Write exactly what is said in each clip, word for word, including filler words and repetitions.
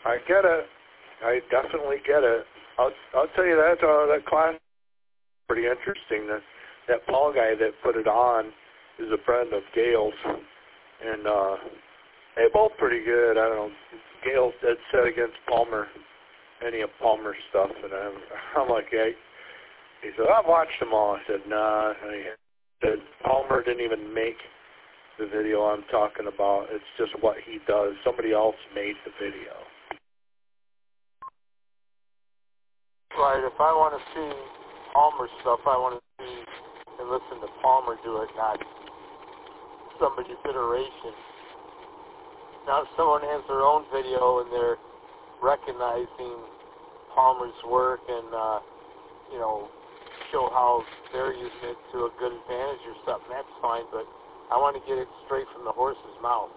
I get it. I definitely get it. I'll I'll tell you that uh, that class is pretty interesting. That that Paul guy that put it on is a friend of Gail's, and uh, they're both pretty good. I don't know. Gail's dead set against Palmer, any of Palmer's stuff, and I'm I'm like, hey. He said, I've watched them all. I said, nah. And he said, Palmer didn't even make the video I'm talking about. It's just what he does. Somebody else made the video. Right. If I want to see Palmer stuff, I want to see and listen to Palmer do it, not somebody's iteration. Now, if someone has their own video and they're recognizing Palmer's work and, uh, you know, show how they're using it to a good advantage or something, that's fine, but I want to get it straight from the horse's mouth.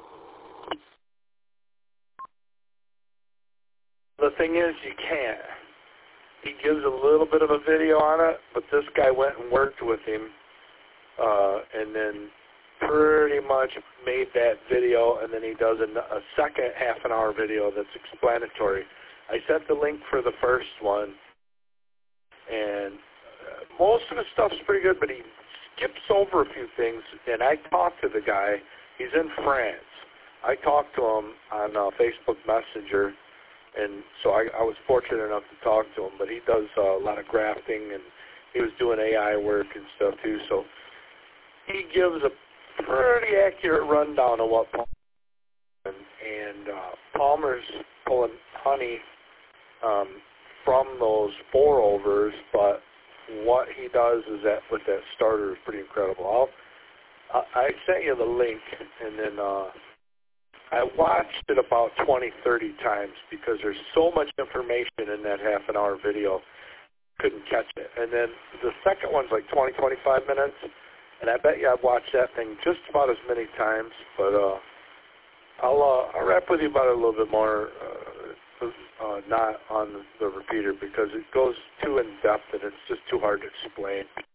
The thing is, you can't. He gives a little bit of a video on it, but this guy went and worked with him uh, and then pretty much made that video, and then he does a, a second half an hour video that's explanatory. I sent the link for the first one, and uh, most of the stuff's pretty good, but he skips over a few things, and I talked to the guy. He's in France. I talked to him on uh, Facebook Messenger, and so I, I was fortunate enough to talk to him, but he does uh, a lot of grafting, and he was doing A I work and stuff too, so he gives a pretty accurate rundown of what Palmer and, and uh, Palmer's pulling honey um, from those pour-overs, but what he does is that with that starter is pretty incredible. I'll, I, I sent you the link, and then uh, I watched it about twenty, thirty times because there's so much information in that half an hour video, couldn't catch it. And then the second one's like twenty, twenty-five minutes, and I bet you I've watched that thing just about as many times, but uh, I'll, uh, I'll rap with you about it a little bit more, uh, uh, not on the repeater, because it goes too in-depth and it's just too hard to explain.